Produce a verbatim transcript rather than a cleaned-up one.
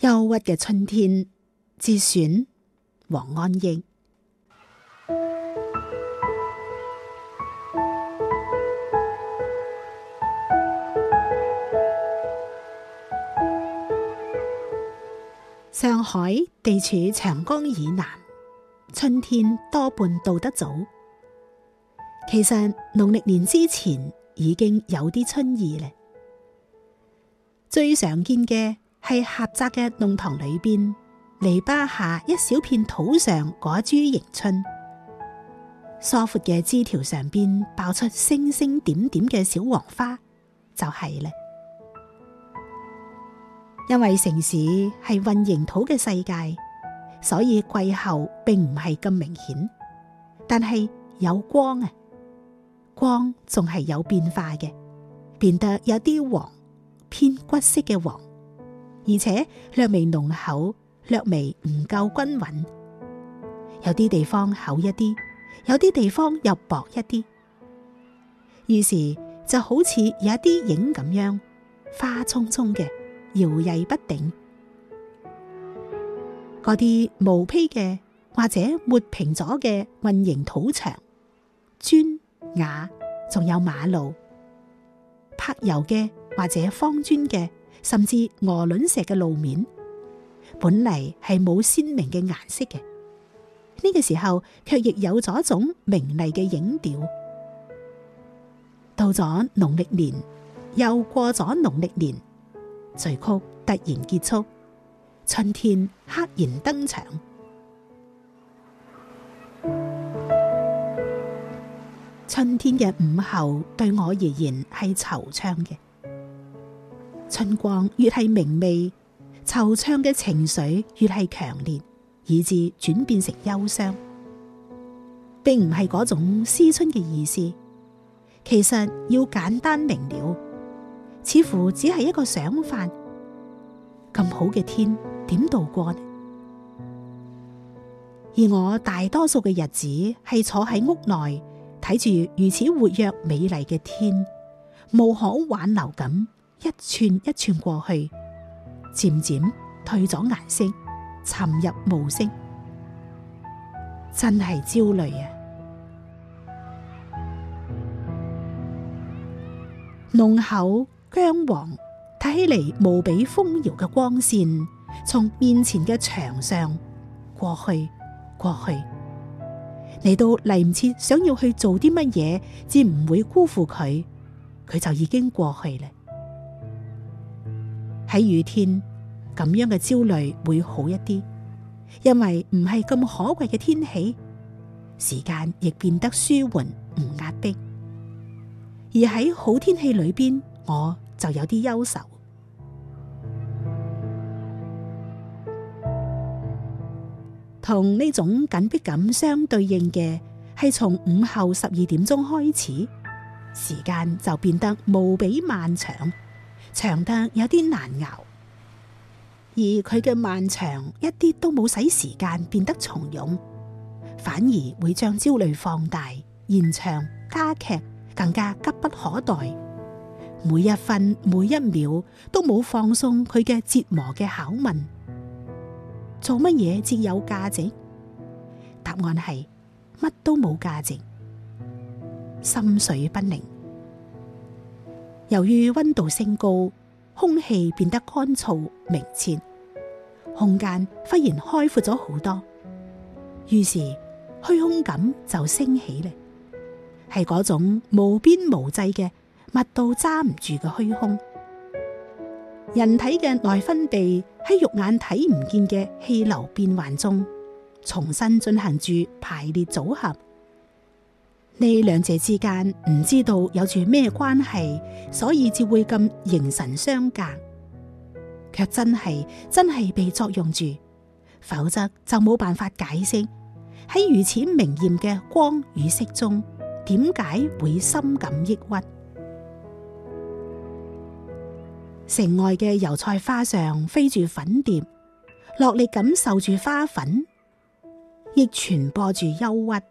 憂鬱嘅春天，節選王安憶。上海地處長江以南，春天多半到得早。其實農曆年之前已經有啲春意咧。最常見嘅係狹窄嘅弄堂裏邊，籬笆下一小片土上嗰株迎春，疏闊嘅枝條上邊爆出星星點點嘅小黃花，就係咧。因為城市係混凝土嘅世界，所以季候並唔係咁明顯，但係有光啊，光仲係有變化嘅，變得有啲黃，偏橘色嘅黃，而且略微濃厚，略微唔夠均勻，有啲地方厚一啲，有啲地方又薄一啲，於是就好似有一啲影咁樣，花蔥蔥嘅，搖曳不定。嗰啲毛坯嘅或者抹平咗嘅混凝土牆、磚瓦，仲有馬路，柏油嘅或者方磚嘅，甚至鵝卵石嘅路面，本嚟係冇鮮明嘅顏色嘅，呢個時候卻亦有咗一種明麗嘅影調。到咗農曆年，又過咗農曆年，序曲突然結束，春天赫然登場。春天嘅午後對我而言係惆悵嘅，春光越係明媚，惆悵嘅情緒越係強烈，以致轉變成憂傷，並唔係嗰種思春嘅意思。其實要簡單明了，似乎只係一個想法。咁好嘅天點度過呢？而我大多數嘅日子係坐喺屋內，睇住如此活躍美麗嘅天，無可挽留咁一寸一寸過去，漸漸褪咗顏色，沉入暮色，真係焦慮啊！濃厚姜黃，睇起嚟無比豐饒嘅光線，從面前嘅牆上過去，過去，你都嚟唔切想要去做啲乜嘢，至唔會辜負佢，佢就已經過去啦。喺雨天，咁樣嘅焦慮會好一啲，因為唔係咁可貴嘅天氣，時間亦變得舒緩，唔壓迫。而喺好天氣裏邊，我就有啲憂愁。同呢種緊迫感相對應嘅係從午後十二點鐘開始，時間就變得無比漫長，長得有啲難熬。而佢嘅漫長一啲都冇使時間變得從容，反而會將焦慮放大、延長、加劇，更加急不可待。每一分每一秒都冇放鬆佢嘅折磨嘅拷問。做乜嘢至有價值？答案係乜都冇價值。心緒不寧。由於溫度升高，空氣變得乾燥明澈，空間忽然開闊咗好多，於是虛空感就升起嚟，係嗰種無邊無際嘅密到揸唔住嘅虛空。人體嘅內分泌喺肉眼睇唔見嘅氣流變幻中，重新進行住排列組合。呢兩者之間唔知道有住咩關係，所以至會咁形神相隔，卻真係真係被作用住，否則就冇辦法解釋喺如此明艷嘅光與色中，點解會深感抑鬱。城外嘅油菜花上飛住粉蝶，落力感受住花粉，亦傳播住憂鬱。